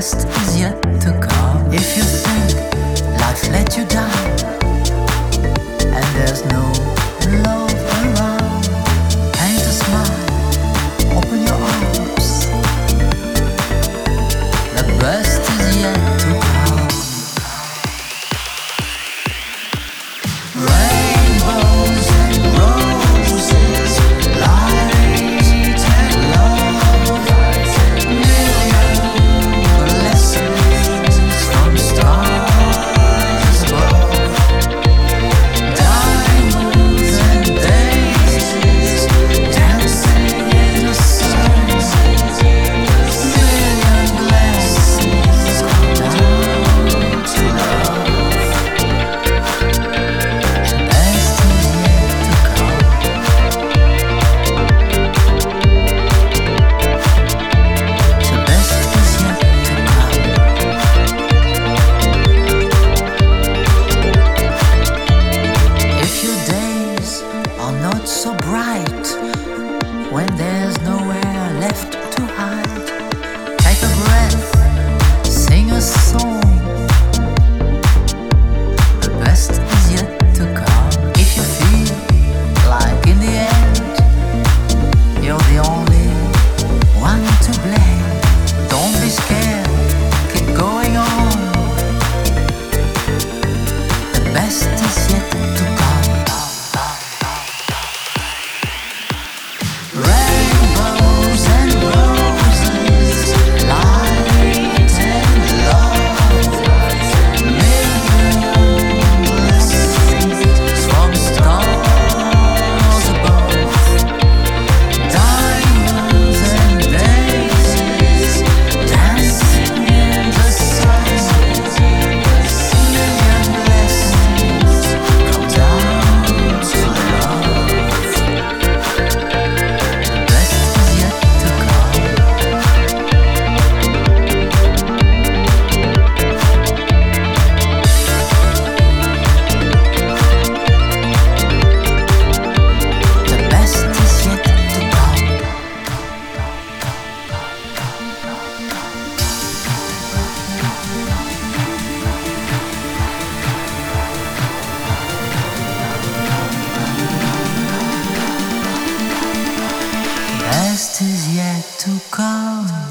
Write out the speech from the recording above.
best is yet to come. If you think life let you down and there's no love around, paint a smile, open your arms. The best is yet to come. Rainbows and roses, light and love, million blessings from stars above. Diamonds and daisies dancing in the sun, million blessings come down to love. Best is yet to come. The best is yet to come. If your days are not so bright, when there's nowhere left to hide, take a breath, sing a song. The best is yet to come. If you feel like in the end you're the only one to blame, don't be scared, keep going on. The best is yet to come. Rainbows and roses, light and love, million blessings from stars above. Diamonds and daisies dancing in the sun, million blessings come down to love. The best is yet to come. The best is yet to come. Best is yet to come.